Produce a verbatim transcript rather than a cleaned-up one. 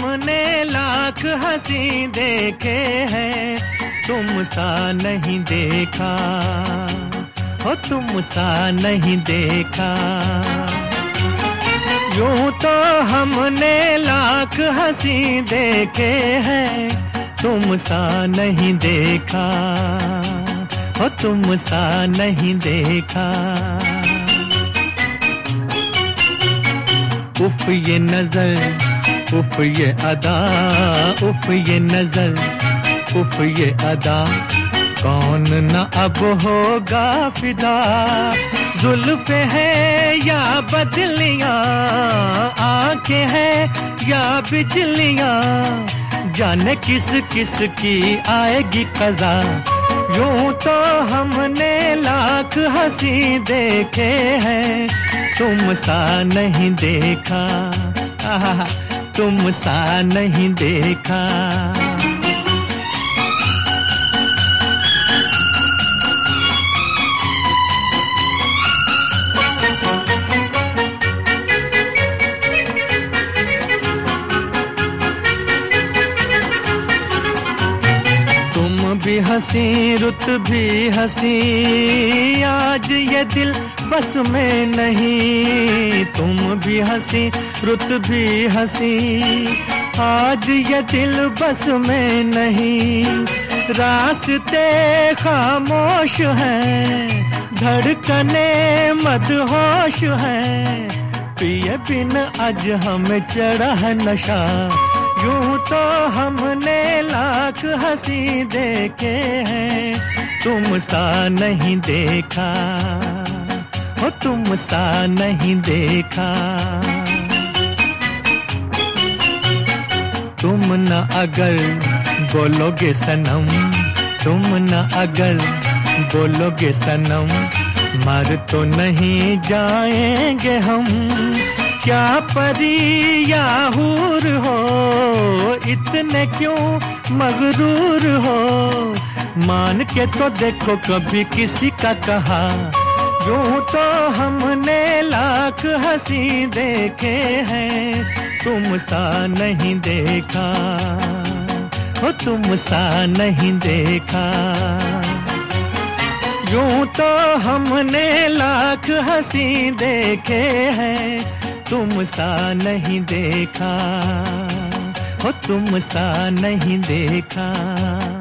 हमने लाख हंसी देखे हैं, तुम सा नहीं देखा, हो तुम सा नहीं देखा। यूं तो हमने लाख हंसी देखे हैं, तुम सा नहीं देखा, हो तुम सा नहीं देखा। उफ ये नजर, उफ ये अदा, उफ ये नजर, उफ ये अदा, कौन न अब होगा फिदा। जुल्फ़े है या बदलियां, आंखें हैं या बिजलियां, जाने किस किस की आएगी क़ज़ा। यूं तो हमने लाख हंसी देखे हैं, तुम सा नहीं देखा, आहा, तुम सा नहीं देखा। भी हंसी रुत भी हंसी, आज ये दिल बस में नहीं। तुम भी हंसी रुत भी हंसी, आज ये दिल बस में नहीं। रास्ते खामोश हैं, धड़कने मदहोश हैं, पिए बिन आज हमें चढ़ा है नशा। यूं तो हमने लाख हंसी देखे हैं, तुम सा नहीं देखा, हो तुम सा नहीं देखा। तुम न अगर बोलोगे सनम, तुम न अगर बोलोगे सनम, मर तो नहीं जाएंगे हम। क्या परी या हूर हो, इतने क्यों मगरूर हो, मान के तो देखो कभी किसी का कहा। यूं तो हमने लाख हंसी देखे हैं, तुम सा नहीं देखा, हो तुम सा नहीं देखा। यूं तो हमने लाख हंसी देखे हैं, तुम सा नहीं देखा, हो तुम सा नहीं देखा।